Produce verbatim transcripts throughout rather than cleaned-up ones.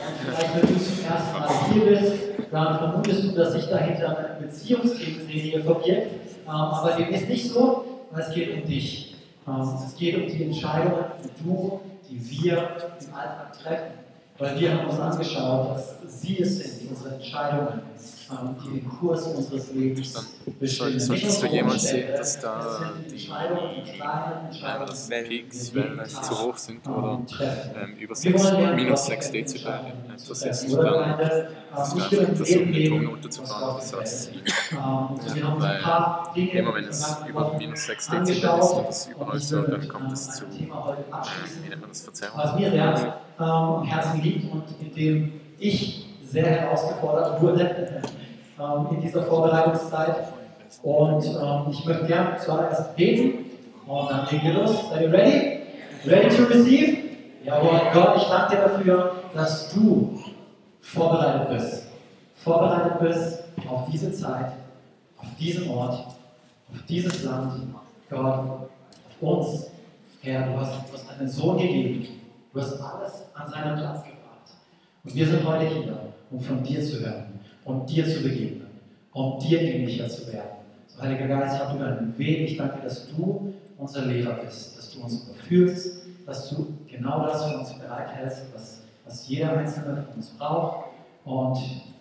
vielleicht wenn du zum ersten Mal hier bist, dann vermutest du, dass sich dahinter eine Beziehungsthemenserie verbirgt. Ähm, aber dem ist nicht so, weil es geht um dich. Ähm, es geht um die Entscheidungen, die du, die wir im Alltag treffen. Weil wir haben uns angeschaut, dass sie es sind, unsere Entscheidungen, ähm, die den Kurs unseres Lebens bestimmen. Solltest du jemals sehen, dass da die, die, Entscheidungen, dass Peaks, Wellen zu hoch sind oder ähm, über Wir wollen sechs, lernen, minus Gott sechs kennen, Dezibel Entscheidungen zu etwas treffen. ist, Oder dann Gemeinde, ist ähm, es ich will einfach im versuchen, Leben den Ton leben, runterzufahren, was besser Gott als gefällt. sie. Ähm, und wir haben uns Weil ein paar Dinge immer wenn es über minus sechs Dezibel ist und das überall so, dann kommt es zu, äh, wie nennt man das, Verzerrung? Was mir sehr ähm, am Herzen liegt und in dem ich sehr herausgefordert wurde ähm, in dieser Vorbereitungszeit. Und ähm, ich möchte gerne zuallererst beten und dann legen wir los. Seid ihr ready? Ready to receive? Jawohl, Gott, ich danke dir dafür, dass du vorbereitet bist. Vorbereitet bist auf diese Zeit, auf diesen Ort, auf dieses Land. Gott, auf uns. Herr, du hast, du hast deinen Sohn gegeben. Du hast alles an seinen Platz gebracht. Und wir sind heute hier, um von dir zu hören, um dir zu begegnen, um dir ähnlicher zu werden. So, Heiliger Geist, hab du deinen Weg. Ich danke dir, dass du unser Lehrer bist, dass du uns überführst, dass du genau das für uns bereithältst, was, was jeder Einzelne von uns braucht. Und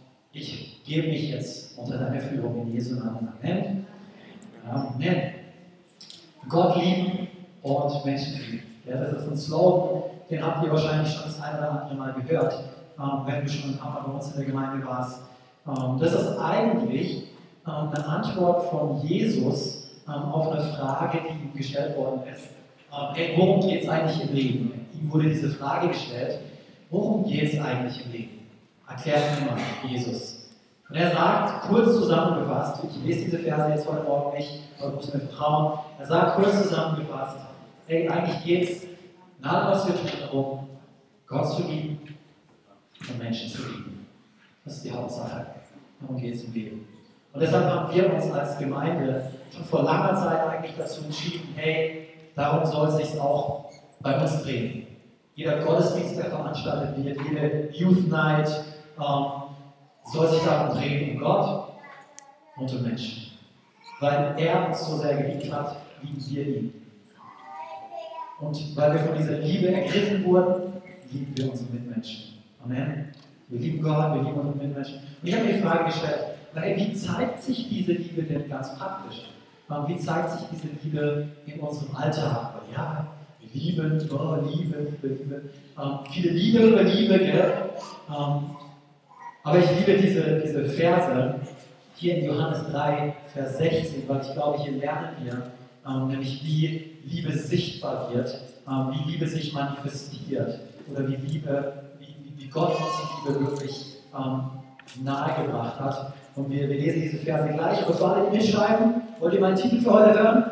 ich gebe mich jetzt unter deine Führung in Jesu Namen. Amen. Amen. Gott lieben und Menschen lieben. Ja, das ist ein Slogan, den habt ihr wahrscheinlich schon das eine oder andere Mal gehört, ähm, wenn du schon ein paar Mal bei uns in der Gemeinde warst. Ähm, das ist eigentlich ähm, eine Antwort von Jesus ähm, auf eine Frage, die ihm gestellt worden ist. Ähm, hey, worum geht es eigentlich im Leben? Ihm wurde diese Frage gestellt, worum geht es eigentlich im Leben? Erklär es mir mal, Jesus. Und er sagt, kurz zusammengefasst, ich lese diese Verse jetzt heute Morgen nicht, aber du musst mir vertrauen, er sagt kurz zusammengefasst, hey, eigentlich geht es in allem, was wir tun, darum, Gott zu lieben und Menschen zu lieben. Das ist die Hauptsache. Darum geht es im Leben. Und deshalb haben wir uns als Gemeinde schon vor langer Zeit eigentlich dazu entschieden, hey, darum soll es sich auch bei uns drehen. Jeder Gottesdienst, der veranstaltet wird, jede Youth Night, ähm, soll sich darum drehen, um Gott und um Menschen. Weil er uns so sehr geliebt hat, lieben wir ihn. Und weil wir von dieser Liebe ergriffen wurden, lieben wir unsere Mitmenschen. Amen. Wir lieben Gott, wir lieben unsere Mitmenschen. Und ich habe mir die Frage gestellt, hey, wie zeigt sich diese Liebe denn ganz praktisch? Wie zeigt sich diese Liebe in unserem Alltag? Ja, wir lieben, oh, Liebe, Liebe, Liebe. Ähm, viele Liebe über Liebe, gell? Ähm, aber ich liebe diese, diese Verse hier in Johannes drei, Vers sechzehn, weil ich glaube, hier lernen wir, ähm, nämlich wie Liebe sichtbar wird, ähm, wie Liebe sich manifestiert oder wie, Liebe, wie, wie Gott uns Liebe wirklich ähm, nahegebracht hat. Und wir, wir lesen diese Verse gleich, aber für alle, die mitschreiben, wollt ihr meinen Titel für heute hören?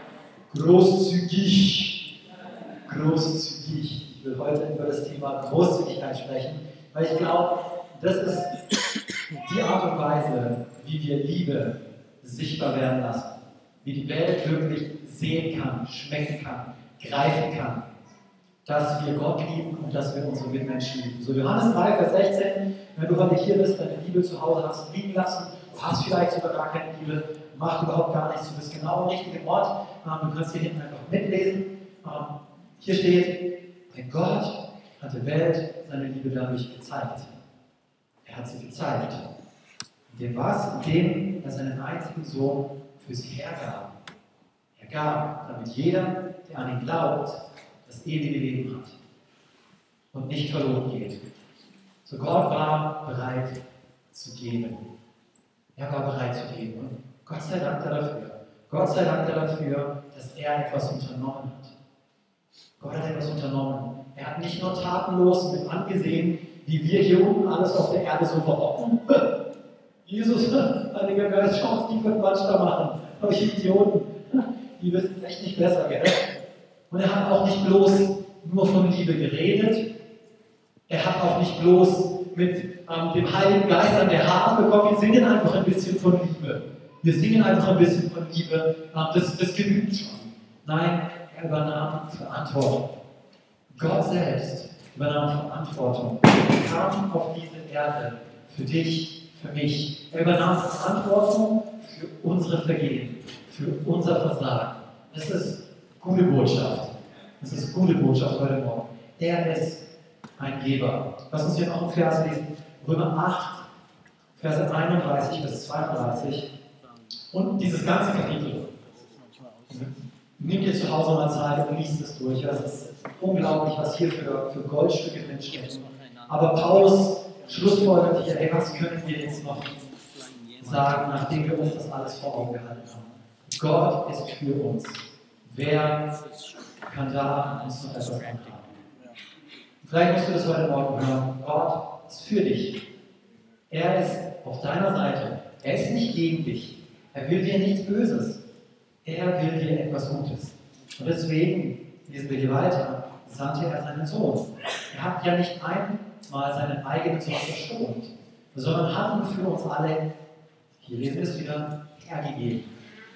Großzügig. Großzügig. Ich will heute über das Thema Großzügigkeit sprechen, weil ich glaube, das ist die Art und Weise, wie wir Liebe sichtbar werden lassen. Wie die Welt wirklich sehen kann, schmecken kann, greifen kann. Dass wir Gott lieben und dass wir unsere Mitmenschen lieben. So Johannes drei, Vers sechzehn, wenn du heute hier bist, deine Liebe zu Hause hast liegen lassen, du hast vielleicht sogar gar keine Liebe, macht überhaupt gar nichts, du bist genau am richtigen Ort, du kannst hier hinten einfach mitlesen. Hier steht, denn Gott hat der Welt seine Liebe dadurch gezeigt. Er hat sie gezeigt. In dem was? In dem er seinen einzigen Sohn für sie hergab. Er gab, damit jeder, der an ihn glaubt, das ewige Leben hat und nicht verloren geht. So Gott war bereit zu geben. Er war bereit zu geben. Und Gott sei Dank dafür. Gott sei Dank dafür, dass er etwas unternommen hat. Gott hat etwas unternommen. Er hat nicht nur tatenlos mit angesehen, wie wir hier unten alles auf der Erde so verrocken. Jesus, Heiliger Geist, schau uns die für Quatsch da machen. Euch Idioten. Die wissen es echt nicht besser, gell? Und er hat auch nicht bloß nur von Liebe geredet. Er hat auch nicht bloß mit ähm, dem Heiligen Geist an der Harfe bekommen. Wir singen einfach ein bisschen von Liebe. Wir singen einfach ein bisschen von Liebe. Ähm, das, das genügt schon. Nein, er übernahm Verantwortung. Gott selbst übernahm Verantwortung. Er kam auf diese Erde für dich, für mich. Er übernahm Verantwortung für unsere Vergehen, für unser Versagen. Das ist gute Botschaft. Das ist gute Botschaft heute Morgen. Er ist ein Geber. Lass uns hier noch einen Vers lesen. Römer acht, Verse einunddreißig bis zweiunddreißig. Und dieses ganze Kapitel. Nimm dir zu Hause mal Zeit und liest es durch. Es ist unglaublich, was hier für, für Goldstücke drinstecken. Aber Paulus schlussfolgert hier, ey, was können wir jetzt noch sagen, nachdem wir uns das alles vor Augen gehalten haben? Gott ist für uns. Wer kann da uns noch etwas anhaben? Vielleicht musst du das heute Morgen hören. Gott ist für dich. Er ist auf deiner Seite. Er ist nicht gegen dich. Er will dir nichts Böses. Er will dir etwas Gutes. Und deswegen, lesen wir hier weiter, sandte er seinen Sohn. Er hat ja nicht einmal seinen eigenen Sohn verschont, sondern hat ihn für uns alle, hier lesen wir es wieder, hergegeben.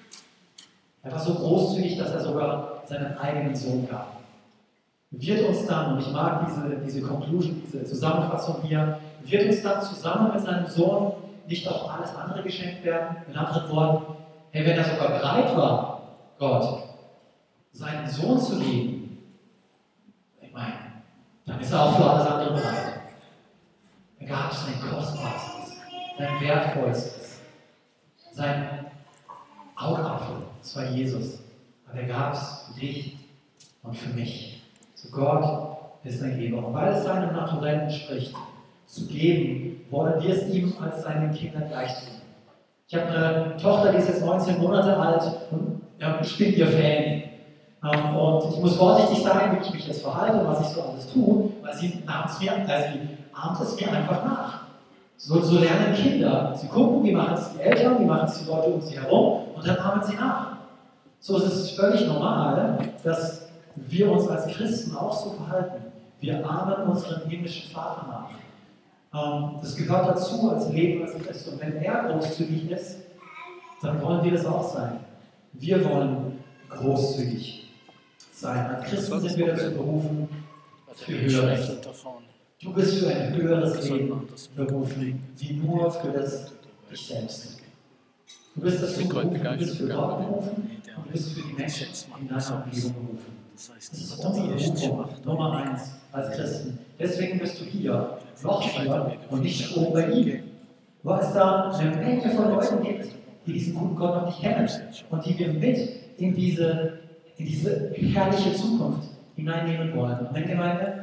Er war so großzügig, dass er sogar seinen eigenen Sohn gab. Wird uns dann, und ich mag diese, diese Conclusion, diese Zusammenfassung hier, wird uns dann zusammen mit seinem Sohn nicht auch alles andere geschenkt werden? Mit anderen Worten, hey, wenn er sogar bereit war, Gott, seinen Sohn zu geben, ich meine, dann ist er auch für alles andere bereit. Er gab sein Kostbarstes, sein Wertvollstes, sein Augapfel, das war Jesus. Aber er gab es für dich und für mich. So Gott ist ein Geber. Und weil es seinem Naturell entspricht, zu geben, wollen wir es ihm als seinen Kindern gleich tun. Ich habe eine Tochter, die ist jetzt neunzehn Monate alt und ja, ich bin ihr Fan. Ähm, und ich muss vorsichtig sein, wie ich mich jetzt verhalte und was ich so alles tue, weil sie ahmt mir, also sie ahmt es mir einfach nach. So, so lernen Kinder. Sie gucken, wie machen es die Eltern, wie machen es die Leute um sie herum und dann ahmen sie nach. So ist es völlig normal, dass wir uns als Christen auch so verhalten. Wir ahmen unseren himmlischen Vater nach. Das gehört dazu als Leben als Christ. Und wenn er großzügig ist, dann wollen wir das auch sein. Wir wollen großzügig sein. Als Christen sind wir dazu berufen, für Höheres. Du bist für ein höheres Leben berufen, wie nur für das dich selbst. Du bist dazu berufen, du bist für Gott berufen und du bist für die Menschen in deiner Umgebung berufen. Das ist unsere Berufung Nummer eins als Christen. Deswegen bist du hier, noch hier und nicht oben bei ihm. Weil es da eine Menge von Leuten gibt, die diesen guten Gott noch nicht kennen und die wir mit in diese, in diese herrliche Zukunft hineinnehmen wollen. Amen, Gemeinde?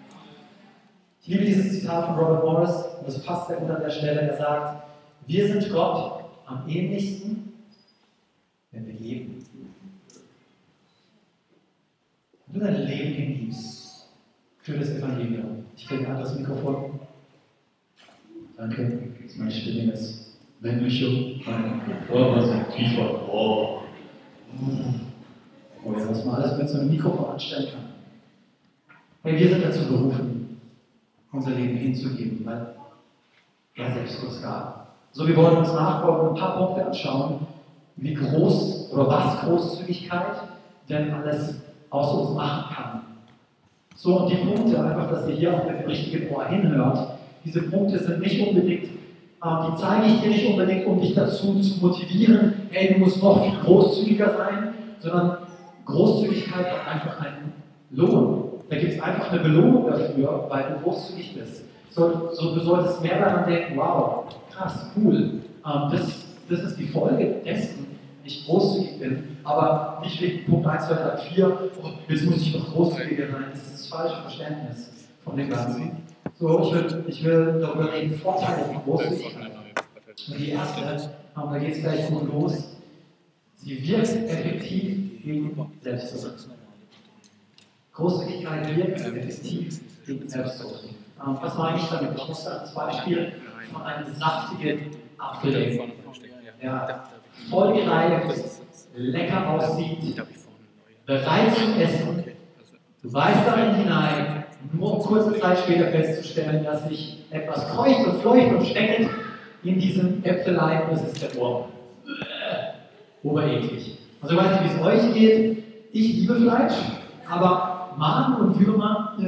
Ich liebe dieses Zitat von Robert Morris und das passt sehr gut an der Stelle. Er sagt, wir sind Gott am ähnlichsten, wenn wir leben. Wenn du dein Leben hingibst für das Evangelium. Ich kriege ein anderes Mikrofon. Danke, das ist mein stimmiges männliche. Oh, was ein tiefer. Oh. Oh, jetzt was man alles mit so einem Mikrofon anstellen kann. Hey, wir sind dazu berufen, unser Leben hinzugeben, weil er selbst uns gab. So, wir wollen uns nachfolgen und ein paar Punkte anschauen, wie groß oder was Großzügigkeit denn alles aus uns machen kann. So, und die Punkte, einfach, dass ihr hier auch mit dem richtigen Ohr hinhört, diese Punkte sind nicht unbedingt, äh, die zeige ich dir nicht unbedingt, um dich dazu zu motivieren, hey, du musst noch viel großzügiger sein, sondern Großzügigkeit hat einfach einen Lohn. Da gibt es einfach eine Belohnung dafür, weil du großzügig bist. So, so, du solltest mehr daran denken, wow, krass, cool, ähm, das, das ist die Folge dessen, ich großzügig bin, aber nicht wegen Punkt eins, zwei, drei, vier, oh, jetzt muss ich noch großzügiger sein. Das ist das falsche Verständnis von dem Ganzen. So, ich will, ich will darüber reden, Vorteile von Großzügigkeit. Und die erste, ähm, da geht es gleich gut los, sie wirkt effektiv gegen Selbstsucht. Großzügigkeit wirkt effektiv gegen Selbstsucht. Ähm, was meine ich damit? Ich muss als Beispiel von einem saftigen Apfel reden. Ja, voll gereift, lecker aussieht, bereit zum Essen. Du beißt darin hinein, nur um kurze Zeit später festzustellen, dass sich etwas kreucht und fleucht und steckelt in diesem Äpfelein, das ist der Wurm. Obereklig. Also ich weiß nicht, wie es euch geht. Ich liebe Fleisch, aber Maden und Würmer, nö.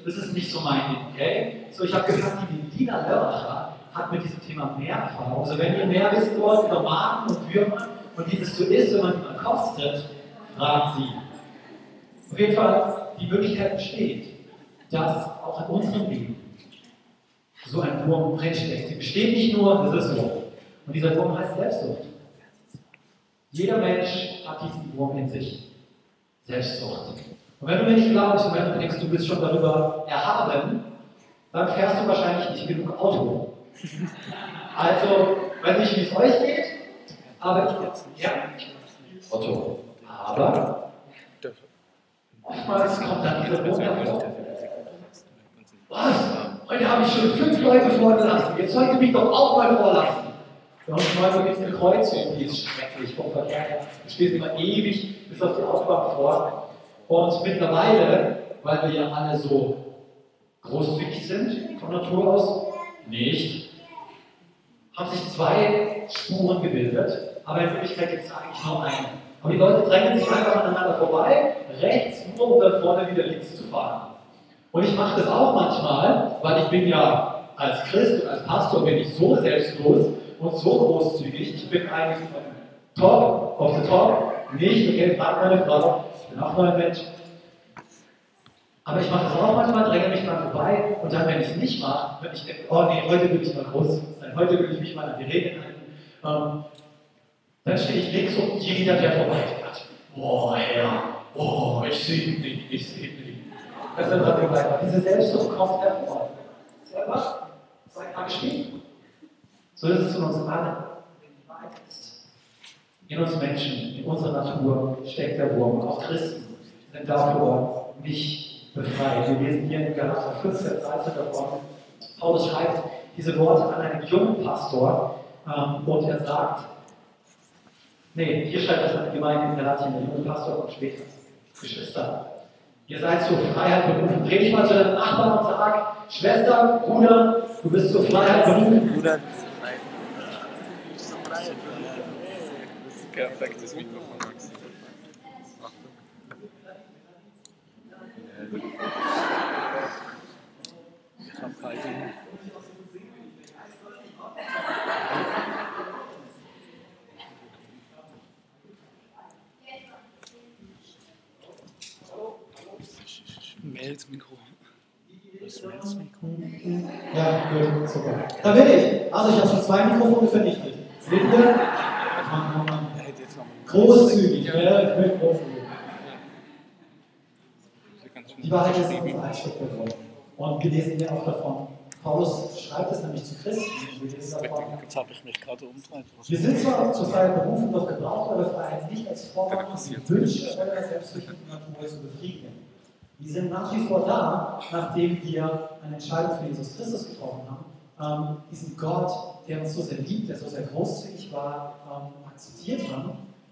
das ist nicht so mein Ding, okay? So, ich habe gehört, die Lina Lörracher hat mit diesem Thema mehr Erfahrung. Also wenn ihr mehr wissen wollt über Maden und Würmer und wie das so ist, wenn man die mal kostet, fragt sie. Auf jeden Fall, die Möglichkeit besteht, dass auch in unserem Leben so ein Wurm drinsteckt. Sie besteht nicht nur, das ist so. Und dieser Wurm heißt Selbstsucht. Jeder Mensch hat diesen Wurm in sich. Selbstsucht. Und wenn du mir nicht glaubst und wenn du denkst, du bist schon darüber erhaben, dann fährst du wahrscheinlich nicht genug Auto. Also, weiß nicht, wie es euch geht, aber ich jetzt ja, Auto. Aber oftmals kommt dann dieser Wurm hervor. Was? Heute habe ich schon fünf Leute vorgelassen. Jetzt sollte mich doch auch mal vorlassen. Bei uns Leute gibt es eine Kreuzung, die ist schrecklich vom Verkehr. Du stehst immer ewig bis auf die Autobahn vor. Und mittlerweile, weil wir ja alle so großzügig sind, von Natur aus, nicht, haben sich zwei Spuren gebildet, aber in Wirklichkeit gibt es eigentlich nur eine. Und die Leute drängen sich einfach aneinander vorbei, rechts nur, um dann vorne wieder links zu fahren. Und ich mache das auch manchmal, weil ich bin ja als Christ und als Pastor bin ich so selbstlos und so großzügig. Ich bin eigentlich top, auf the top, nicht, okay, fragt meine Frau, ich bin auch nur ein Mensch. Aber ich mache das auch manchmal, dränge mich dran vorbei und dann, wenn ich es nicht mache, wenn ich denke, oh nee, heute will ich mal groß sein, heute will ich mich mal an die Regeln halten, ähm, dann stehe ich links und jeder, der vorbeifährt. Oh Herr, oh, ich sehe ihn nicht, ich sehe ihn nicht. Das ist dann vorbei. Diese Selbstsucht kommt hervor. Selber, zwei Tage später. So ist es in uns allen. In uns Menschen, in unserer Natur steckt der Wurm. Auch Christen sind davor nicht befreit. Wir lesen hier in Galater vierzehn, dreizehn davon. Paulus schreibt diese Worte an einen jungen Pastor ähm, und er sagt, nee, hier schreibt das an die Gemeinde in Galatien, der junge Pastor und später. Geschwister, ihr seid zur Freiheit berufen. Dreh dich mal zu deinem Nachbarn und sag, Schwester, Bruder, du bist zur Freiheit berufen. Bruder, perfektes Mikrofon, Max. Ich hab keine. Mails-Mikro. Das Mails-Mikro. Ja, gut, super. Da bin ich. Also ich habe schon zwei Mikrofone vernichtet. Seht ihr? Mann, Mann, Mann. Großzügig, ja, ich bin großzügig. Die Wahrheit ist uns ein Stück davon. Und wir lesen ja auch davon. Paulus schreibt es nämlich zu Christen. Wir lesen davon. Jetzt habe ich mich gerade umgedreht. Wir sind zwar zur Freiheit berufen, doch gebraucht eure Freiheit nicht als Vorwand, um die Wünsche eurer selbstbestimmten Natur zu befriedigen. Die sind nach wie vor da, nachdem wir eine Entscheidung für Jesus Christus getroffen haben, ähm, diesen Gott, der uns so sehr liebt, der so sehr großzügig war, ähm, akzeptiert haben.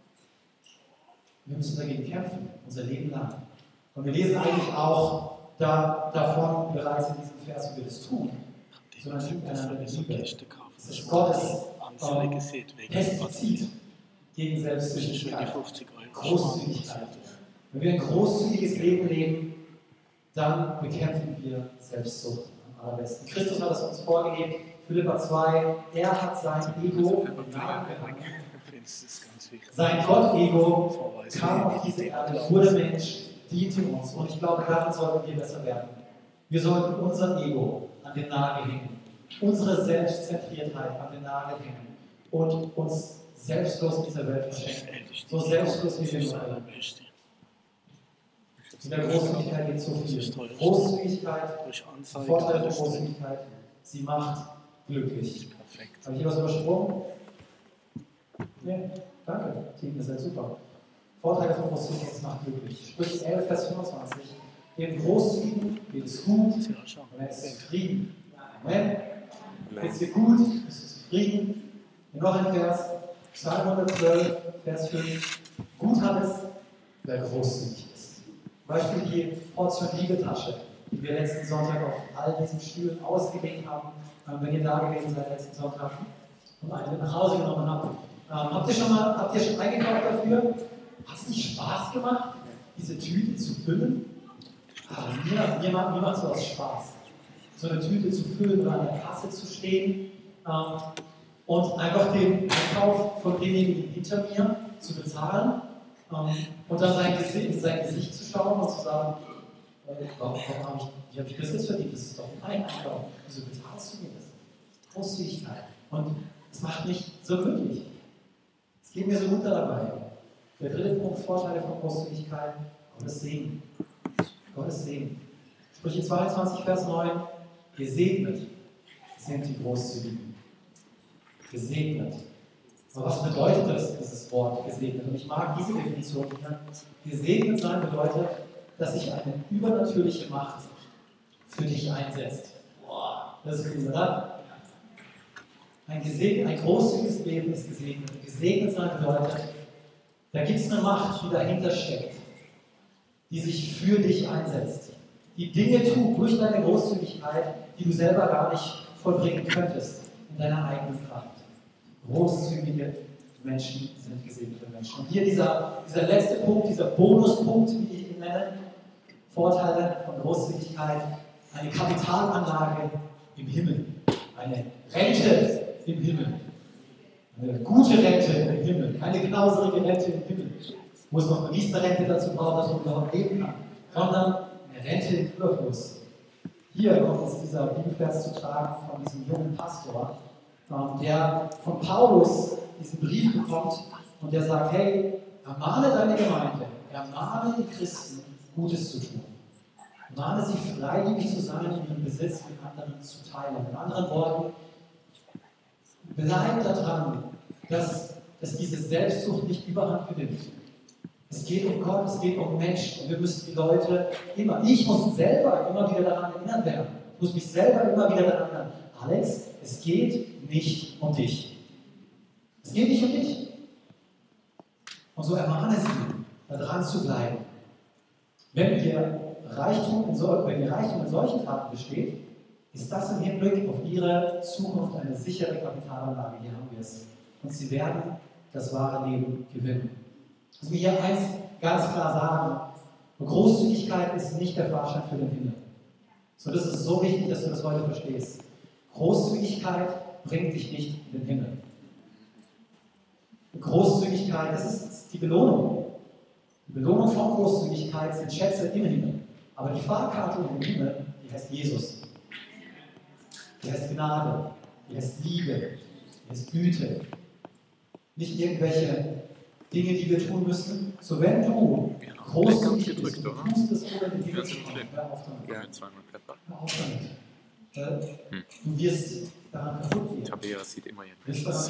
Wir müssen dagegen kämpfen, unser Leben lang. Und wir lesen eigentlich auch da, davon bereits in diesem Vers, wie wir das tun. Sondern liebt einander mit Liebe. Das ist Gottes ähm, Pestizid gegen Selbstsüchtigkeit, Großzügigkeit. Wenn wir ein großzügiges Leben leben, dann bekämpfen wir Selbstsucht am allerbesten. Christus hat es uns vorgelebt, Philipper zwei, er hat sein Ego gehangen. Sein Gott-Ego kam auf diese Erde, wurde Mensch, diente uns. Und ich glaube, daran sollten wir besser werden. Wir sollten unser Ego an den Nagel hängen, unsere Selbstzentriertheit an den Nagel hängen und uns selbstlos in dieser Welt verschenken. So selbstlos wie wir nur alle. In der Großzügigkeit geht so viel. Großzügigkeit, Vorteil der Großzügigkeit, sie macht glücklich. Habe ich hier was übersprungen? Ja, danke, Team, ihr seid super. Vorteile von Großzügigkeit, es macht glücklich. Sprüche elf, Vers fünfundzwanzig. Im Großzügigen geht es gut und er ist zufrieden. Amen. Geht es dir gut, bist du zufrieden? Und noch ein Vers, Psalm hundertzwölf, Vers fünf. Gut hat es, wer großzügig ist. Beispiel die Portion Liebetasche, die wir letzten Sonntag auf all diesen Stühlen ausgelegt haben. Wenn ihr da gewesen seid letzten Sonntag und eine mit nach Hause genommen habt. Ähm, habt ihr schon mal, habt ihr schon eingekauft dafür? Hat es nicht Spaß gemacht, diese Tüte zu füllen? Aber mir, mir, macht, mir macht sowas Spaß, so eine Tüte zu füllen oder an der Kasse zu stehen ähm, und einfach den Einkauf von denjenigen hinter mir zu bezahlen ähm, und dann sein Gesicht, in sein Gesicht zu schauen und zu sagen, äh, warum, warum habe ich, wie habe ich das jetzt verdient? Das ist doch mein Einkauf. Wieso bezahlst du mir das? Großzügigkeit. Und es macht mich so glücklich. Es geht mir so gut dabei. Der dritte Punkt, Vorteile von Großzügigkeit, Gottes Segen. Gottes Segen. Sprüche zweiundzwanzig, Vers neun, gesegnet sind die Großzügigen. Gesegnet. Aber was bedeutet das, dieses Wort gesegnet? Und ich mag diese Definition hier. Gesegnet sein bedeutet, dass sich eine übernatürliche Macht für dich einsetzt. Boah, das ist cool, oder? Ein, gesegnet, ein großzügiges Leben ist gesegnet. Gesegnet sein bedeutet, da gibt es eine Macht, die dahinter steckt, die sich für dich einsetzt, die Dinge tut durch deine Großzügigkeit, die du selber gar nicht vollbringen könntest in deiner eigenen Kraft. Großzügige Menschen sind gesegnete Menschen. Und hier dieser, dieser letzte Punkt, dieser Bonuspunkt, wie ich ihn nenne, Vorteile von Großzügigkeit, eine Kapitalanlage im Himmel, eine Rente im Himmel, eine gute Rente im Himmel, keine knauserige Rente im Himmel, wo es noch eine Riester-Rente dazu braucht, dass man überhaupt leben kann, sondern eine Rente im Überfluss. Hier kommt jetzt dieser Bibelvers zu tragen von diesem jungen Pastor, der von Paulus diesen Brief bekommt und der sagt, hey, ermahne deine Gemeinde, ermahne die Christen, Gutes zu tun. Ermahne sie, freigebig zu sein, ihren Besitz mit anderen zu teilen. In anderen Worten, bleib daran, dass, dass diese Selbstsucht nicht überhand gewinnt. Es geht um Gott, es geht um Menschen und wir müssen die Leute immer, ich muss selber immer wieder daran erinnert werden. Ich muss mich selber immer wieder daran erinnern. Alex, es geht nicht um dich. Es geht nicht um dich. Und so ermahne sie, da dran zu bleiben. Wenn ihr Reichtum in, so, wenn ihr Reichtum in solchen Taten besteht, ist das im Hinblick auf ihre Zukunft eine sichere Kapitalanlage. Hier haben wir es. Und sie werden das wahre Leben gewinnen. Ich muss hier eins ganz klar sagen: Großzügigkeit ist nicht der Fahrschein für den Himmel. So, das ist so wichtig, dass du das heute verstehst. Großzügigkeit bringt dich nicht in den Himmel. Großzügigkeit, das ist die Belohnung. Die Belohnung von Großzügigkeit sind Schätze im Himmel. Aber die Fahrkarte in den Himmel, die heißt Jesus. Die heißt Gnade, die heißt Liebe, die heißt Güte. Nicht irgendwelche Dinge, die wir tun müssen. So, wenn du großzügig bist, du tust es ohne den Himmel zu schauen. Hör auf damit. Ja, zweimal Pfeffer. Hör auf damit. Äh, hm. Du wirst daran kaputt gehen. Tabea sieht immer ihren Bestes.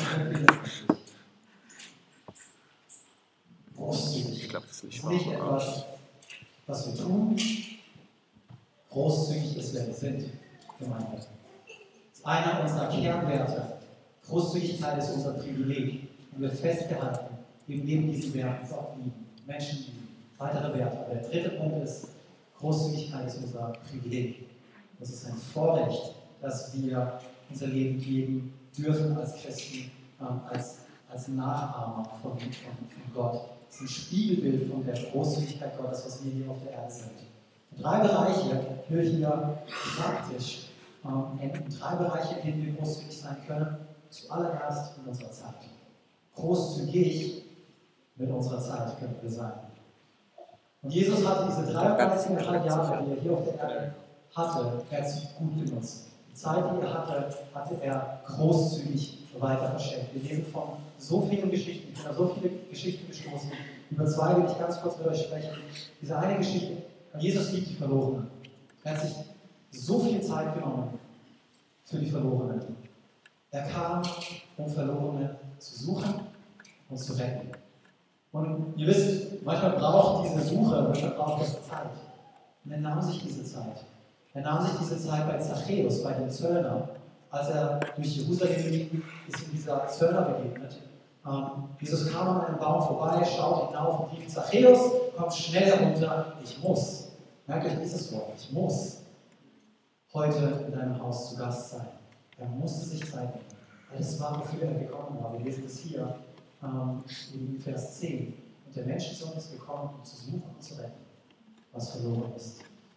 Großzügig. Ich glaube, das ist nicht, ist nicht etwas, was wir tun. Großzügig ist, wer wir sind. Gemeinde. Das ist einer unserer Kernwerte. Großzügigkeit ist unser Privileg. Und wir festgehalten, eben neben diesen Werten Gott lieben, Menschen lieben, weitere Werte. Aber der dritte Punkt ist, Großzügigkeit ist unser Privileg. Das ist ein Vorrecht, dass wir unser Leben geben dürfen als Christen, ähm, als, als Nachahmer von, von, von Gott. Das ist ein Spiegelbild von der Großzügigkeit Gottes, was wir hier auf der Erde sind. Und drei Bereiche, ich will hier praktisch ähm, enden. Drei Bereiche, in denen wir großzügig sein können. Zuallererst in unserer Zeit. Großzügig mit unserer Zeit können wir sein. Und Jesus hatte diese dreiunddreißig Jahre, die er hier auf der Erde hatte, er hat sie gut genutzt. Die Zeit, die er hatte, hatte er großzügig weiter verschenkt. Wir lesen von so vielen Geschichten, ich bin auf so viele Geschichten gestoßen. Über zwei will ich ganz kurz mit euch sprechen. Diese eine Geschichte, Jesus liebt die Verlorenen. Er hat sich so viel Zeit genommen für die Verlorenen. Er kam, um Verlorene zu suchen und zu retten. Und ihr wisst, manchmal braucht diese Suche, manchmal braucht es Zeit. Und er nahm sich diese Zeit. Er nahm sich diese Zeit bei Zachäus, bei dem Zöllner, als er durch Jerusalem ging, ist ihm dieser Zöllner begegnet. Ähm, Jesus kam an einem Baum vorbei, schaut hinauf und rief: Zachäus, komm schnell herunter, ich muss. Merkt euch dieses Wort, ich muss heute in deinem Haus zu Gast sein. Er musste sich Zeit nehmen. Das war, wofür er gekommen war. Wir lesen es hier ähm, in Vers zehn. Und der Menschensohn ist gekommen, um zu suchen und zu retten, was verloren ist.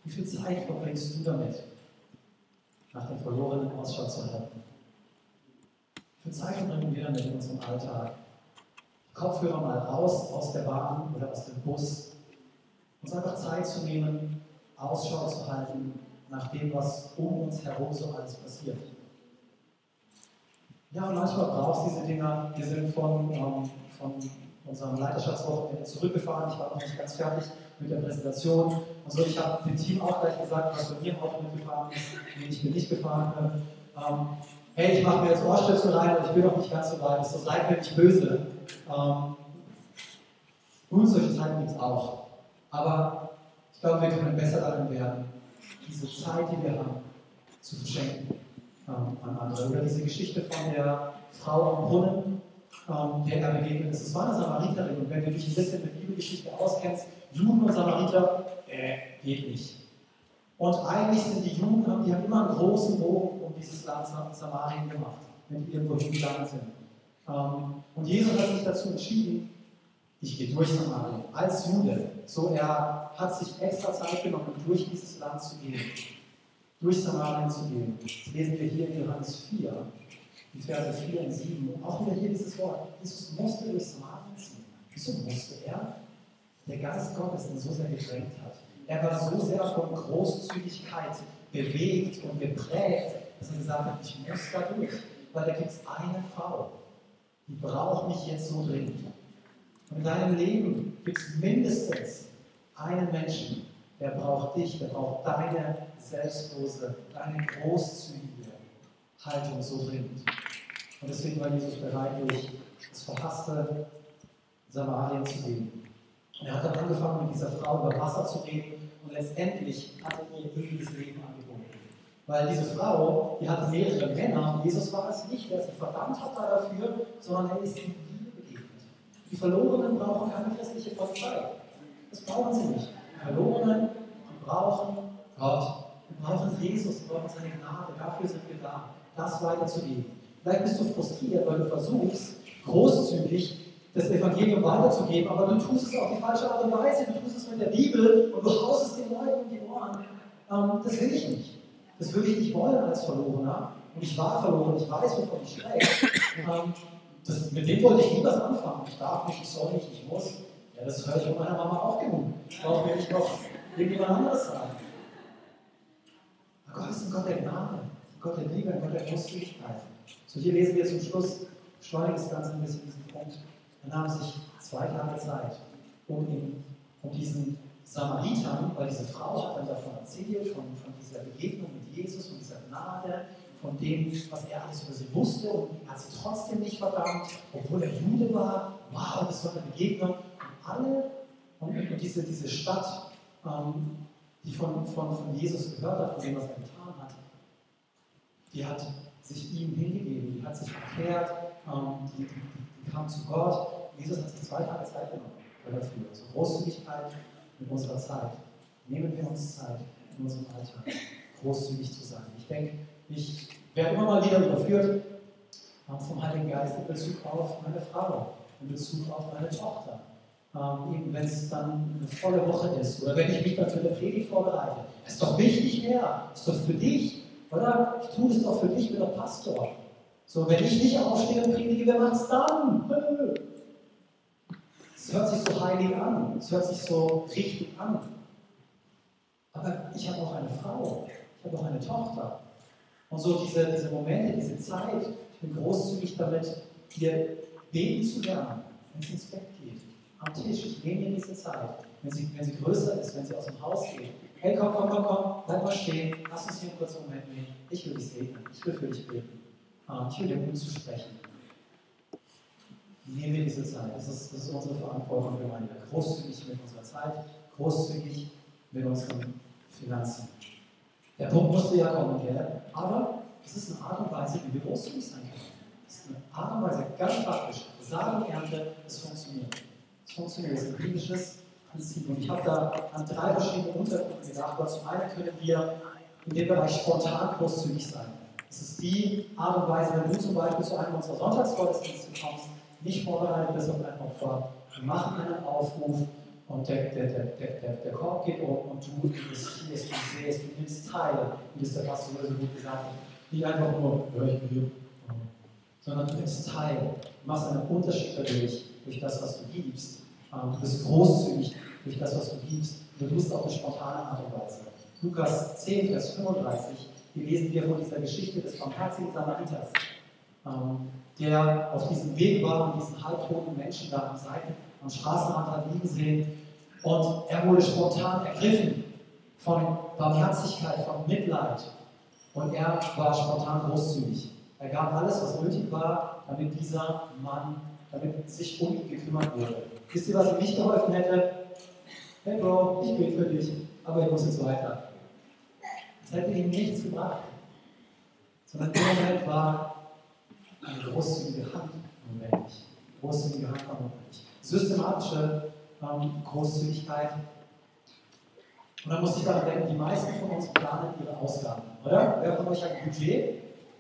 Wie viel Zeit verbringst du damit, nach den Verlorenen Ausschau zu halten? Wie viel Zeit verbringen wir damit in unserem Alltag? Kopfhörer mal raus aus der Bahn oder aus dem Bus. Uns einfach Zeit zu nehmen, Ausschau zu halten nach dem, was um uns herum so alles passiert. Ja, und manchmal brauchst du diese Dinger. Wir sind von, ähm, von unserem Leiterschaftswochenende zurückgefahren. Ich war noch nicht ganz fertig mit der Präsentation. Also ich habe dem Team auch gleich gesagt, was bei mir auch mitgefahren ist, wie ich bin nicht gefahren bin. Ähm, hey, ich mache mir jetzt Ohrstöpsel rein und ich bin noch nicht ganz so weit. So, seid mir nicht böse. Ähm, und solche Zeiten gibt es auch. Aber ich glaube, wir können besser darin werden, diese Zeit, die wir haben, zu verschenken ähm, an andere. Oder diese Geschichte von der Frau am Brunnen, ähm, der er begegnet ist. Es war eine Samariterin. Und wenn du dich ein bisschen mit Bibelgeschichte auskennst, Juden und Samariter, äh, geht nicht. Und eigentlich sind die Juden, die haben immer einen großen Bogen um dieses Land Samarien gemacht, wenn die irgendwo hingegangen sind. Ähm, und Jesus hat sich dazu entschieden, ich gehe durch Samarien, als Jude. So, er hat sich extra Zeit genommen, um durch dieses Land zu gehen, durch Samarien zu gehen. Das lesen wir hier in Johannes vier, die Verse vier und sieben. Und auch wieder hier dieses Wort, Jesus musste durch Samarien ziehen. Wieso musste er? Der Geist Gottes ihn so sehr gedrängt hat. Er war so sehr von Großzügigkeit bewegt und geprägt, dass er gesagt hat, ich muss da durch. Weil da gibt es eine Frau, die braucht mich jetzt so dringend. Und in deinem Leben gibt es mindestens einen Menschen, der braucht dich, der braucht deine selbstlose, deine großzügige Haltung so dringend. Und deswegen war Jesus bereit, durch das verhasste Samarien zu gehen. Und er hat dann angefangen, mit dieser Frau über Wasser zu reden und letztendlich hat er ihr ewiges Leben angeboten. Weil diese Frau, die hatte mehrere Männer und Jesus war es nicht, der sie verdammt hat dafür, sondern er ist in Liebe begegnet. Die Verlorenen brauchen keine christliche Polizei. Das brauchen sie nicht. Die Verlorenen, die brauchen Gott. Die brauchen Jesus, die brauchen seine Gnade. Dafür sind wir da, das weiterzugeben. Vielleicht bist du frustriert, weil du versuchst, großzügig das Evangelium weiterzugeben, aber du tust es auf die falsche Art und Weise. Du tust es mit der Bibel und du haust es den Leuten um die Ohren. Ähm, das will ich nicht. Das würde ich nicht wollen als Verlorener. Und ich war verloren, ich weiß, wovon ich spreche. Ähm, das, mit dem wollte ich nie was anfangen. Ich darf nicht, ich soll nicht, ich muss. Ja, das höre ich von meiner Mama auch genug. Ich brauche mir nicht noch irgendjemand anderes sagen. Aber Gott ist ein Gott der Gnade, ein Gott der Liebe, ein Gott der Großzügigkeit. So, hier lesen wir zum Schluss, beschleunige das Ganze ein bisschen diesen Punkt. Er nahm sich zwei Tage Zeit, um, ihn, um diesen Samaritern, weil diese Frau hat dann davon erzählt, von, von dieser Begegnung mit Jesus, von dieser Gnade, von dem, was er alles über sie wusste, und hat sie trotzdem nicht verdammt, obwohl er Jude war. Wow, das war eine Begegnung. Und alle, und, und diese, diese Stadt, ähm, die von, von, von Jesus gehört hat, von dem, was er getan hat, die hat sich ihm hingegeben, die hat sich bekehrt, ähm, die, die, die kam zu Gott. Jesus hat sich zwei Tage Zeit genommen dafür. Also Großzügigkeit in unserer Zeit. Nehmen wir uns Zeit in unserem Alltag, großzügig zu sein. Ich denke, ich werde immer mal wieder überführt vom Heiligen Geist in Bezug auf meine Frau, in Bezug auf meine Tochter. Ähm, eben wenn es dann eine volle Woche ist oder wenn ich mich dann für eine Predigt vorbereite. Das ist doch wichtig, Herr. Das ist doch für dich. Oder? Ich tue es doch für dich, ich bin doch Pastor. So, wenn ich nicht aufstehe und predige, wer macht es dann? Es hört sich so heilig an, es hört sich so richtig an. Aber ich habe auch eine Frau, ich habe auch eine Tochter. Und so diese, diese Momente, diese Zeit, ich bin großzügig damit, hier beten zu lernen, wenn es ins Bett geht, am Tisch. Ich nehme mir diese Zeit, wenn sie, wenn sie größer ist, wenn sie aus dem Haus geht. Hey, komm, komm, komm, komm, bleib mal stehen, lass uns hier einen kurzen Moment nehmen. Ich will dich segnen, ich will für dich beten. Ich will dir Mut zu sprechen. Nehmen wir diese Zeit. Das ist, das ist unsere Verantwortung, Gemeinde. Großzügig mit unserer Zeit, großzügig mit unseren Finanzen. Der Punkt musste ja kommen, gell? Aber es ist eine Art und Weise, wie wir großzügig sein können. Es ist eine Art und Weise, ganz praktisch. Samen, Ernte, es funktioniert. Es funktioniert. Es ist ein biblisches Prinzip. Und ich habe da an drei verschiedene Unterpunkte gedacht. Aber zum einen können wir in dem Bereich spontan großzügig sein. Es ist die Art und Weise, wenn du zum Beispiel zu einem unserer Sonntagsgottesdienste kommst, nicht vorbereitet bist auf ein Opfer. Wir machen einen Aufruf und der, der, der, der, der Korb geht um und du investierst, du säst, du nimmst teil, wie das der Pastor so gut gesagt hat. Nicht einfach nur, ja, ich bin hier, sondern du nimmst teil, du machst einen Unterschied dadurch, durch das, was du gibst. Du bist großzügig durch das, was du gibst. Du tust auf eine spontane Art und Weise. Lukas zehn, Vers fünfunddreißig, hier lesen wir von dieser Geschichte des barmherzigen Samariters, der auf diesem Weg war und diesen halbtoten Menschen da am Seiten, am Straßenrand hat liegen sehen. Und er wurde spontan ergriffen von Barmherzigkeit, von Mitleid. Und er war spontan großzügig. Er gab alles, was nötig war, damit dieser Mann, damit sich um ihn gekümmert wurde. Wisst ihr, was ihm nicht geholfen hätte? Hey Bro, ich bete für dich, aber ich muss jetzt weiter. Das hätte ihm nichts gebracht. Sondern in dem Moment war eine großzügige Hand notwendig. Großzügige Hand war notwendig. Systematische ähm, Großzügigkeit. Und dann muss ich daran denken, die meisten von uns planen ihre Ausgaben, oder? Wer von euch hat ein Budget,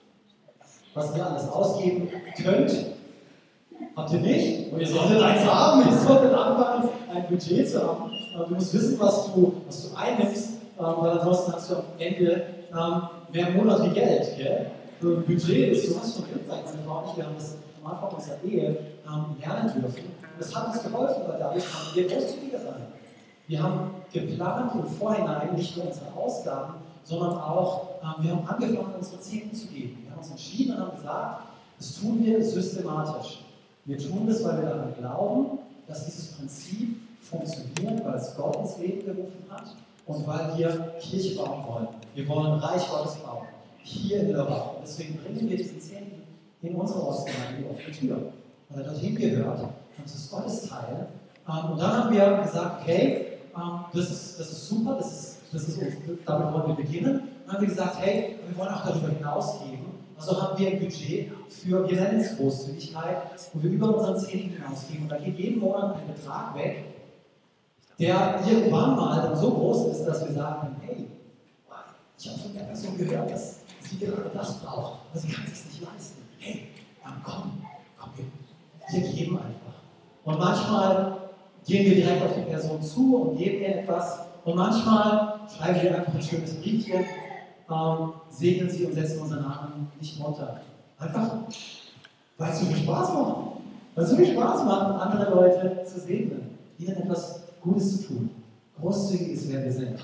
was ihr alles ausgeben könnt? Habt ihr nicht? Und ihr solltet eins haben, ihr solltet anfangen, ein Budget zu haben. Du musst wissen, was du, was du einnimmst, weil ansonsten hast du am Ende mehr Monat wie Geld. Gell? So ein Budget ist sowas von hilfreich. Meine Frau und ich, wir haben das am Anfang unserer Ehe lernen dürfen. Und das hat uns geholfen, weil dadurch haben wir großzügiger sein. Wir haben geplant im Vorhinein nicht nur unsere Ausgaben, sondern auch, äh, wir haben angefangen, unsere Zehnten zu geben. Wir haben uns entschieden und haben gesagt, das tun wir systematisch. Wir tun das, weil wir daran glauben, dass dieses Prinzip funktioniert, weil es Gott ins Leben gerufen hat und weil wir Kirche bauen wollen. Wir wollen Reich Gottes bauen, hier in Lörrach. Und deswegen bringen wir diesen Zehnten in unsere Ostgemeinde die offene Tür, weil er dorthin gehört. Und das ist Gottes Teil. Ähm, und dann haben wir gesagt, okay, ähm, das, ist, das ist super, das ist, das ist uns, damit wollen wir beginnen. Und dann haben wir gesagt, hey, wir wollen auch darüber hinausgeben. Also haben wir ein Budget für, wir nennen es Großzügigkeit, wo wir über unseren Zehnten hinausgeben. Und da geht jeden Monat ein Betrag weg, der irgendwann mal dann so groß ist, dass wir sagen können, hey, ich habe von der Person gehört, dass sie gerade das braucht, aber sie kann es sich nicht leisten. Hey, dann komm, komm, wir, wir geben einfach. Und manchmal gehen wir direkt auf die Person zu und geben ihr etwas. Und manchmal schreiben wir einfach ein schönes Briefchen, ähm, segnen sie und setzen unseren Namen nicht runter. Einfach, weil es so viel Spaß macht. Weil es so viel Spaß macht, andere Leute zu segnen, ihnen etwas Gutes zu tun. Großzügig ist, wer wir sind.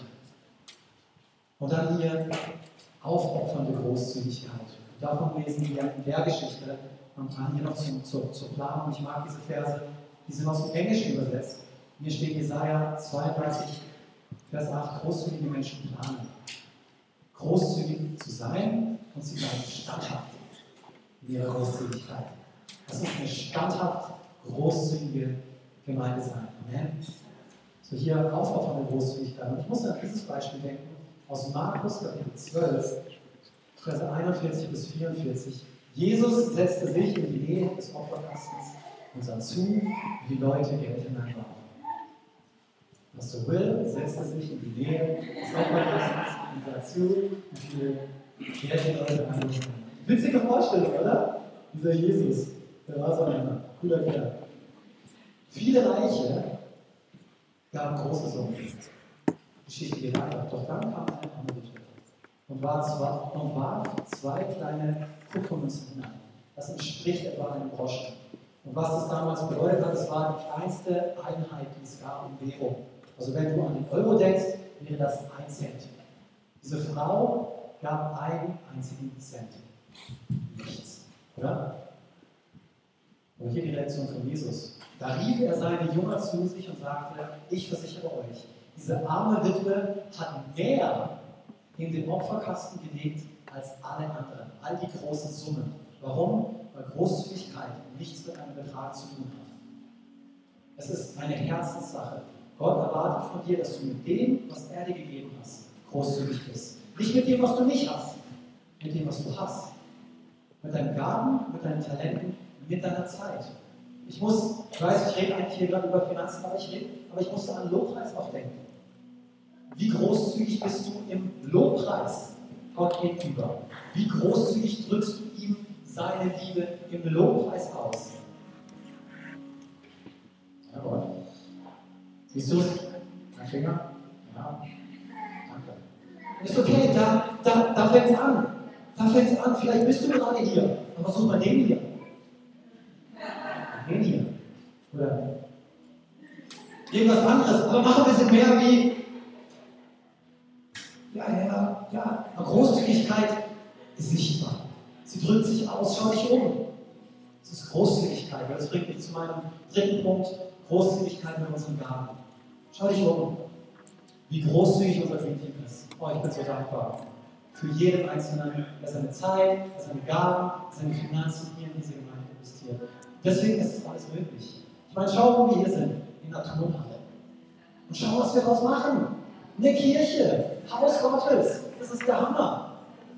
Und dann hier aufopfernde Großzügigkeit. Davon lesen wir in der Geschichte und dann hier noch zum, zur, zur Planung. Ich mag diese Verse, die sind aus dem Englischen übersetzt. Hier steht Jesaja zweiunddreißig, Vers acht, großzügige Menschen planen. Großzügig zu sein und sie bleiben standhaft in ihrer Großzügigkeit. Das ist eine standhaft großzügige Gemeinde sein. Amen. So hier aufopfernde Großzügigkeit. Und ich muss an dieses Beispiel denken, aus Markus Kapitel zwölf, Verse einundvierzig bis vierundvierzig. Jesus setzte sich in die Nähe des Opferkastens und sah zu, wie die Leute Geld hineinwarfen. Pastor Will setzte sich in die Nähe des Opferkastens und sah zu, wie viele Geld die Leute hineinwarfen. Witzige Vorstellung, oder? Dieser Jesus, der war so ein cooler Kerl. Viele Reiche gaben große Summen. Geschichte geht weiter. Doch dann kam eine andere Witwe und, war und warf zwei kleine Kupfermünzen hinein. Das entspricht etwa einem Groschen. Und was das damals bedeutet hat, es war die kleinste Einheit, die es gab in Währung. Also wenn du an den Euro denkst, wäre das ein Cent. Diese Frau gab einen einzigen Cent. Nichts. Oder? Und hier die Reaktion von Jesus. Da rief er seine Jünger zu sich und sagte, ich versichere euch, diese arme Witwe hat mehr in den Opferkasten gelegt als alle anderen. All die großen Summen. Warum? Weil Großzügigkeit nichts mit einem Betrag zu tun hat. Es ist eine Herzenssache. Gott erwartet von dir, dass du mit dem, was er dir gegeben hat, großzügig bist. Nicht mit dem, was du nicht hast, mit dem, was du hast. Mit deinen Gaben, mit deinen Talenten, mit deiner Zeit. Ich muss, ich weiß, ich rede eigentlich hier gerade über Finanzen, aber ich, rede, aber ich musste an Lobpreis auch denken. Wie großzügig bist du im Lobpreis Gott gegenüber? Wie großzügig drückst du ihm seine Liebe im Lobpreis aus? Jawohl. Siehst du es? Mein Finger? Ja. Danke. Ist okay, da, da, da fängt es an. Da fängt es an. Vielleicht bist du gerade hier. Aber such mal den hier. Den hier. Oder irgendwas anderes. Aber mach ein bisschen mehr wie. Ja, ja, ja. Aber Großzügigkeit ist sichtbar. Sie drückt sich aus. Schau dich um. Das ist Großzügigkeit. Das bringt mich zu meinem dritten Punkt. Großzügigkeit mit unseren Gaben. Schau dich um. Wie großzügig unser Team ist. Oh, ich bin so dankbar. Für jeden Einzelnen, der seine Zeit, seine Gaben, seine Finanzen hier in diese Gemeinde investiert. Deswegen ist es alles möglich. Ich meine, schau, wo wir hier sind, in der Turnhalle. Und schau, was wir daraus machen. Eine Kirche, Haus Gottes. Das ist der Hammer.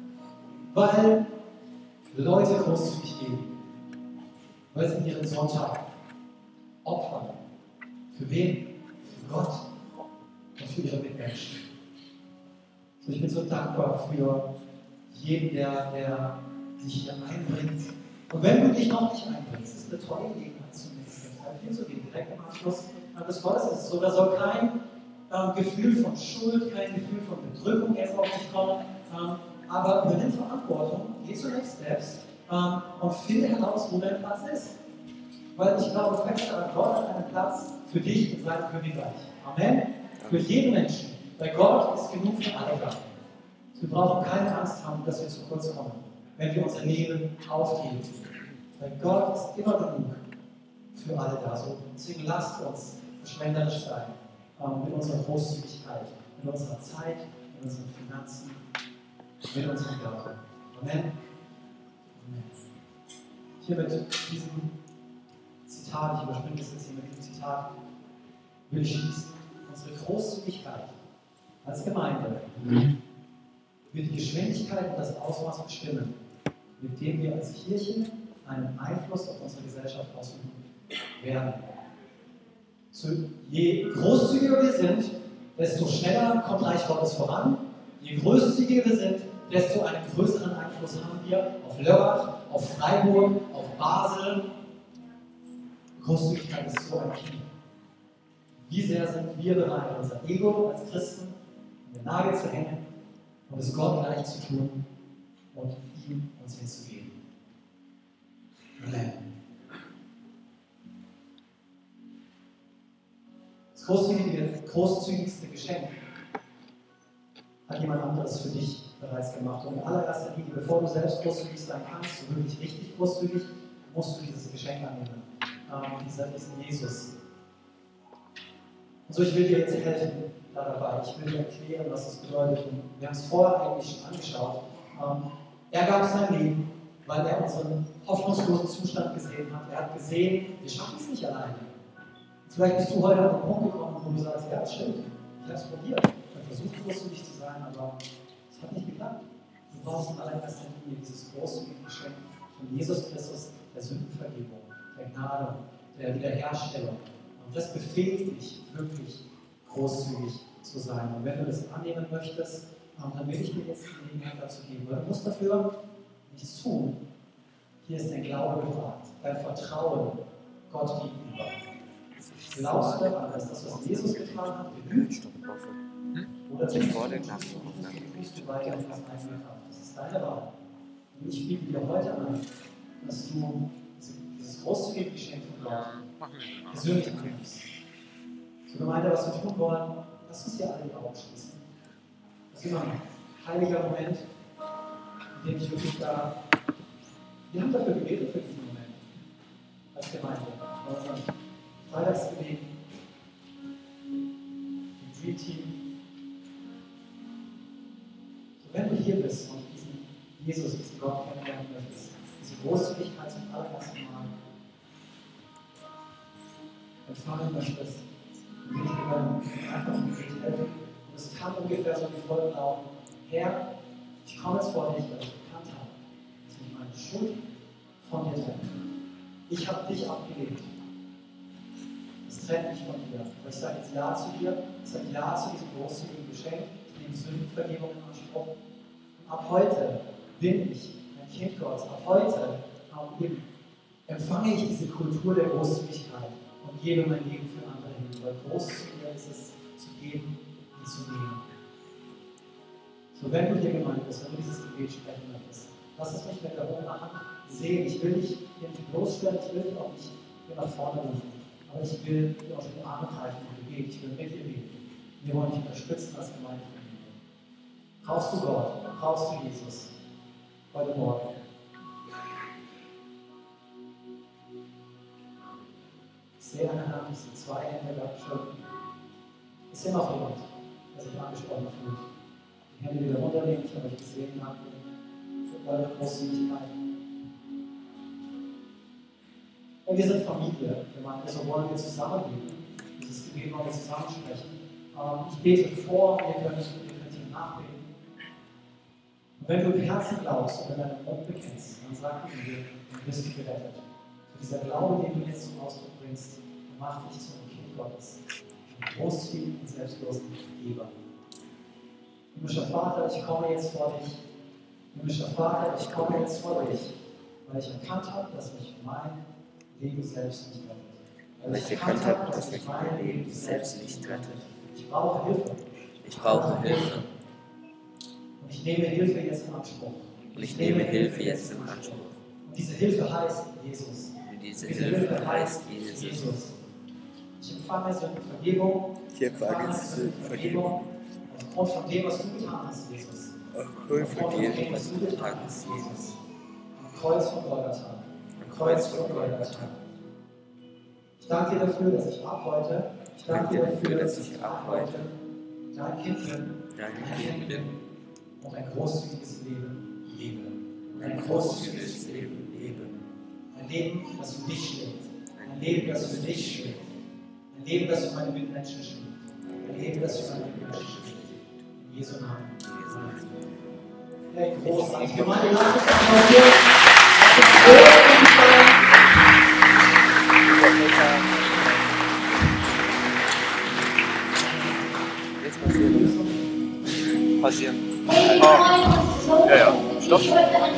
Weil Leute großzügig geben. Weil sie ihren Sonntag opfern. Für wen? Für Gott und für ihre Mitmenschen. So, ich bin so dankbar für jeden, der, der sich hier einbringt. Und wenn du dich noch nicht einbringst, ist es eine tolle Gelegenheit, zum nächsten Teil hinzugehen. Direkt im Anschluss an das Gottesdienst ist es so, da soll kein ähm, Gefühl von Schuld, kein Gefühl von Bedrückung jetzt auf dich kommen, ähm, aber übernimm Verantwortung, geh zu Next Steps ähm, und finde heraus, wo dein Platz ist. Weil ich glaube fest daran, Gott hat einen Platz für dich in seinem Königreich. Amen. Für jeden Menschen. Weil Gott ist genug für alle da. Wir brauchen keine Angst haben, dass wir zu kurz kommen, wenn wir unser Leben aufgeben. Weil Gott ist immer genug für alle da. So, deswegen lasst uns verschwenderisch sein ähm, mit unserer Großzügigkeit, mit unserer Zeit, mit unseren Finanzen, mit unserem Glauben. Amen. Amen. Hier mit diesem Zitat, ich überspringe das jetzt hier mit dem Zitat, will ich schließen. Unsere Großzügigkeit als Gemeinde wird die Geschwindigkeit und das Ausmaß bestimmen, mit dem wir als Kirche einen Einfluss auf unsere Gesellschaft ausüben werden. So, je großzügiger wir sind, desto schneller kommt Reich Gottes voran. Je großzügiger wir sind, desto einen größeren Einfluss haben wir auf Lörrach, auf Freiburg, auf Basel. Großzügigkeit ist so ein Key. Wie sehr sind wir bereit, unser Ego als Christen in den Nagel zu hängen und es Gott gleich zu tun und ihm uns hinzugeben. Amen. Das großzügige, großzügigste Geschenk hat jemand anderes für dich bereits gemacht. Und in allererster Linie, bevor du selbst großzügig sein kannst, so wirklich richtig großzügig, musst du dieses Geschenk annehmen. Ähm, dieser, diesen Jesus. Und so, ich will dir jetzt helfen da dabei. Ich will dir erklären, was das bedeutet. Und wir haben es vorher eigentlich schon angeschaut. Ähm, er gab sein Leben, weil er unseren hoffnungslosen Zustand gesehen hat. Er hat gesehen, wir schaffen es nicht alleine. Vielleicht bist du heute an den Punkt gekommen, wo du sagst, ja, das stimmt. Ich habe es probiert. Ich habe versucht, großzügig zu sein, aber es hat nicht geklappt. Du brauchst in allererster Linie dieses großzügige Geschenk von Jesus Christus, der Sündenvergebung, der Gnade, der Wiederherstellung. Und das befähigt dich, wirklich großzügig zu sein. Und wenn du das annehmen möchtest, dann will ich dir jetzt die Gelegenheit dazu geben. Weil du musst dafür nichts tun. Hier ist dein Glaube gefragt, dein Vertrauen Gott gegenüber. Glaubst du daran, dass das, was Jesus getan hat, genügt? Oder bist du nicht, tust du weiter in das eigene Kraft? Das ist deine Wahl. Und ich biete dir heute an, dass du dieses großzügige Geschenk von Gott persönlich annimmst. So, Gemeinde, was wir tun wollen, lass uns hier alle die Augen schließen. Das ist immer ein heiliger Moment, in dem ich wirklich da. Wir haben dafür gebetet für diesen Moment. Als Gemeinde. Bei unserem Freitagsgebet, im Dream Team. So, wenn du hier bist und diesen Jesus, diesen Gott kennenlernen möchtest, diese Großzügigkeit zum allerersten Mal empfangen möchtest, und ich dir dann einfach im Gebet helfen. Und es kann ungefähr so wie folgt lauten: Herr, ich komme jetzt vor dich, weil ich bekannt habe, dass mich meine Schuld von dir trennt. Ich habe dich abgelehnt. Es trennt mich von dir. Aber ich sage jetzt Ja zu dir. Ich sage Ja zu diesem großzügigen Geschenk. Ich nehme Sündenvergebung in Anspruch. Und ab heute bin ich ein Kind Gottes. Ab heute ähm, empfange ich diese Kultur der Großzügigkeit. und gebe mein Leben für andere hin, weil großzügiger ist es zu geben und zu nehmen. So, wenn du hier gemeint bist, wenn du dieses Gebet sprechen möchtest, lass es mich mit erhobener Hand sehen. Ich will dich irgendwie bloßstellen, ich will dich auch nicht hier nach vorne rufen, aber ich will dir aus den Armen greifen im Gebet, ich will mit dir beten. Wir wollen dich unterstützen als Gemeindefamilie. Brauchst du Gott, brauchst du Jesus heute Morgen? Ich sehe eine Hand, ich sehe zwei Hände da schon. Ist hier noch jemand, der sich angesprochen fühlt? Die Hände wieder runternehmen, ich habe euch gesehen, danke für eure Großzügigkeit. Und wir sind Familie, Gemeinde, so wollen wir zusammen beten. Dieses Gebet wollen wir zusammen sprechen. Ähm, ich bete vor, ihr könnt, ihr könnt hier nachbeten. Und wenn du im Herzen glaubst und in deinem Mund bekennst, dann sag dir, dann bist du gerettet. Und dieser Glaube, den du jetzt zum Ausdruck bringst, der macht dich zum Kind Gottes, einem großzügigen und selbstlosen Geber. Himmlischer Vater, ich komme jetzt vor dich. Himmlischer Vater, ich komme jetzt vor dich, weil ich erkannt habe, dass mich mein Leben selbst nicht rettet. Weil ich erkannt habe, dass mich mein Leben selbst nicht rettet. Ich brauche Hilfe. Ich brauche Hilfe. Und ich nehme Hilfe jetzt in Anspruch. Und ich nehme Hilfe jetzt in Anspruch. Und diese Hilfe heißt Jesus. Und diese Hilfe heißt Jesus. Ich empfange Sündenvergebung. Ich empfange Sündenvergebung. Aufgrund von dem, was du getan hast, Jesus. Aufgrund von dem, was du getan hast, Jesus. Am Kreuz von Golgatha. Am Kreuz von Golgatha. Ich danke dir dafür, dass ich ab heute, ich danke dir dafür, dass ich ab heute dein Kind bin, dein Kind bin und ein großzügiges Leben lebe. und ein großzügiges Leben lebe. Ein Leben, das für dich schlägt. Ein Leben, das für dich schlägt. Ein Leben, das für meine Mitmenschen schlägt. Ein Leben, das für meine Mitmenschen schlägt. In Jesu Namen. Hey, großartig. Gemeinde, lasst uns mal hier. Jetzt passieren. Passieren. Oh. Ja, ja. Stopp.